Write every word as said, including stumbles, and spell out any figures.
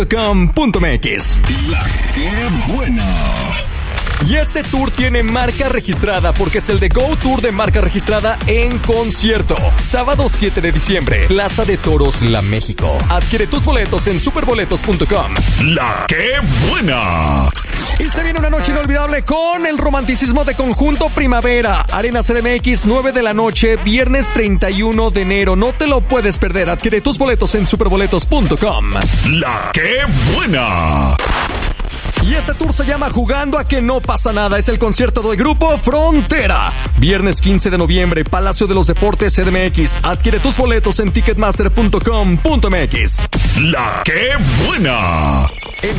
com punto m x. La que buena. Y este tour tiene marca registrada porque es el de Go Tour de marca registrada en concierto. Sábado siete de diciembre, Plaza de Toros, La México. Adquiere tus boletos en superboletos punto com. La que buena. Y se viene una noche inolvidable con el romanticismo de Conjunto Primavera. Arena C D M X, nueve de la noche, viernes treinta y uno de enero. No te lo puedes perder. Adquiere tus boletos en superboletos punto com. La que buena. Y este tour se llama Jugando a que no pasa nada. Es el concierto del grupo Frontera. Viernes quince de noviembre, Palacio de los Deportes C D M X. Adquiere tus boletos en ticketmaster punto com punto m x. La que buena. En